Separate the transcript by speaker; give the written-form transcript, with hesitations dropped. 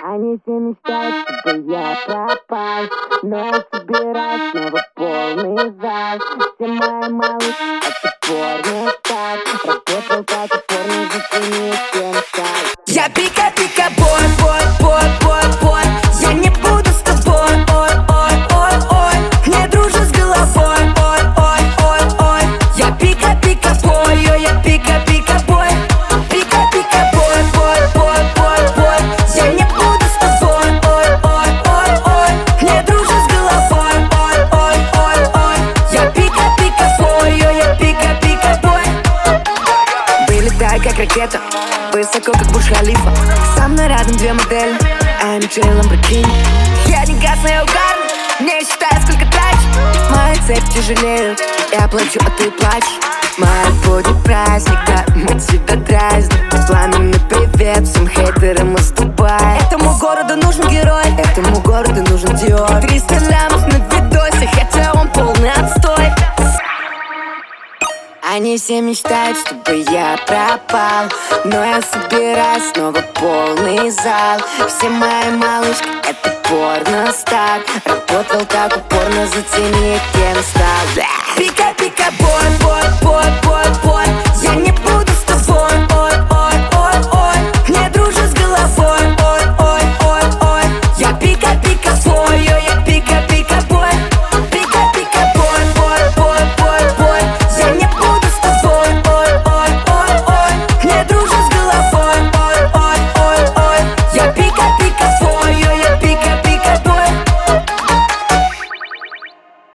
Speaker 1: Они все мечтают, чтобы я пропал, но я собираюсь снова полный зал. Все мои малышки — это порно-стар. Работал как и порно, зацени всем стал.
Speaker 2: Я пика-пика-бой, бой, бой, бой, бой. Я не буду с тобой, ой, ой, ой, ой. Не дружу с головой, ой, ой, ой, ой. Я пика-пика-бой, ой, я пика-пика-бой. Пика-пика-бой, бой, бой, бой, бой. Я не буду с тобой, ой, ой, ой, ой. Не дружу с головой, ой, ой, ой, ой. Я пика-пика-бой, ой, я пика-пика-бой. Вылетаю как ракета, высоко как Бурдж-Халифа. Со мной рядом две модели, AMG и Lamborghini. Я не гасну, я угарный, не считаю, сколько трачу. Мои цепи тяжелеют, я плачу, а ты плачешь. Моя будет праздник, да, мы тебя дразним. Пламенный привет всем хейтерам из Дубая. Этому городу нужен герой, этому городу нужен Диор. 300 лямов на видосе, хотя он полный отстой. Они все мечтают, чтобы я пропал, но я собираюсь снова полный зал. Все мои малышки — это порно-стар. Работал как упорно, зацени, кем стал. Пика-пика-бой, бой, бой, бой.